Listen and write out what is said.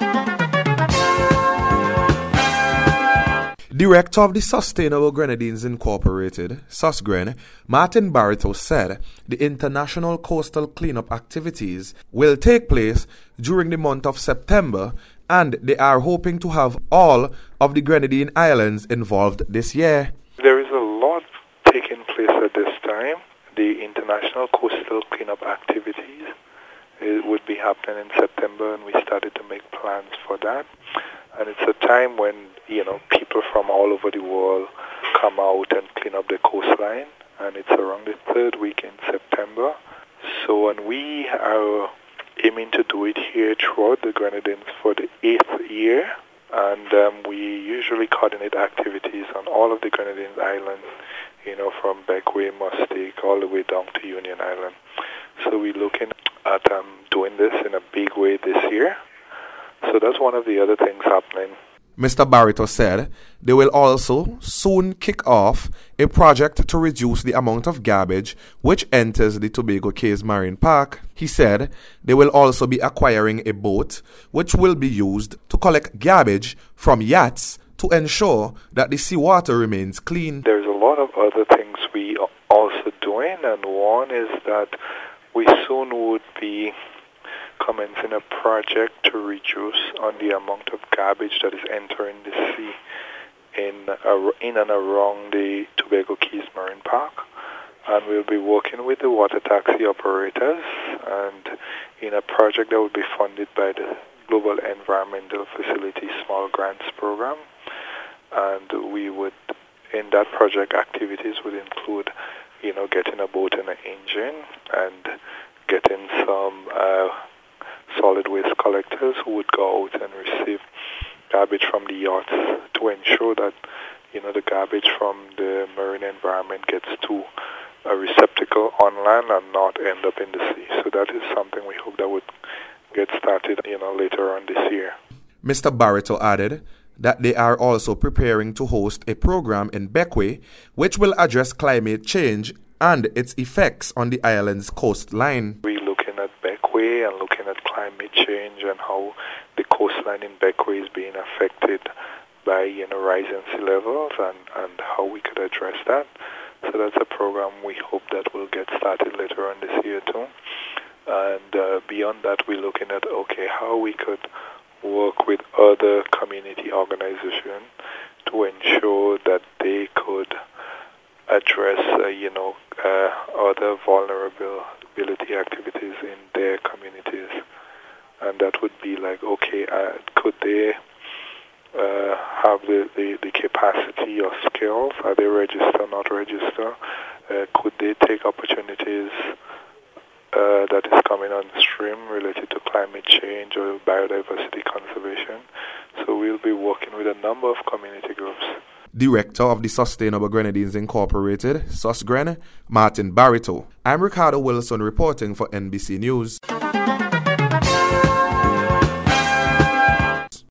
Director of the Sustainable Grenadines Incorporated, SUSGren, Martin Barito said the international coastal cleanup activities will take place during the month of September, and they are hoping to have all of the Grenadine Islands involved this year. There is a lot taking place at this time. The international coastal cleanup activities would be happening in September, and we started to make plans for that. And it's a time when, people from all over the world come out and clean up the coastline, and it's around the third week in September. So, and we are aiming to do it here throughout the Grenadines for the 8th year, and we usually coordinate activities on all of the Grenadines Islands, from Bequia, Mustique, all the way down to Union Island. So we're looking at doing this in a big way this year. So that's one of the other things happening. Mr. Barito said they will also soon kick off a project to reduce the amount of garbage which enters the Tobago Cays Marine Park. He said they will also be acquiring a boat which will be used to collect garbage from yachts to ensure that the seawater remains clean. There's a lot of other things we are also doing, and one is that we soon would be commencing a project to reduce on the amount of garbage that is entering the sea in and around the Tobago Cays Marine Park. And we'll be working with the water taxi operators and in a project that will be funded by the Global Environmental Facility Small Grants Program. And we would, in that project, activities would include, getting a boat and an engine and getting some solid waste collectors who would go out and receive garbage from the yachts to ensure that, the garbage from the marine environment gets to a receptacle on land and not end up in the sea. So that is something we hope that would get started, later on this year. Mr. Barito added that they are also preparing to host a program in Bequia which will address climate change and its effects on the island's coastline. We're looking at Bequia and looking at climate change and how the coastline in Bequia is being affected by rising sea levels and how we could address that. So that's a program we hope that will get started later on this year too. And beyond that, we're looking at how we could work with other community organizations to ensure that they could address other vulnerability activities in their communities. And that would be like, could they have the capacity or skills? Are they registered, not registered? Could they take opportunities that is coming on stream related to climate change or biodiversity conservation? So we'll be working with a number of community groups. Director of the Sustainable Grenadines Incorporated, SUSGren, Martin Barito. I'm Ricardo Wilson reporting for NBC News.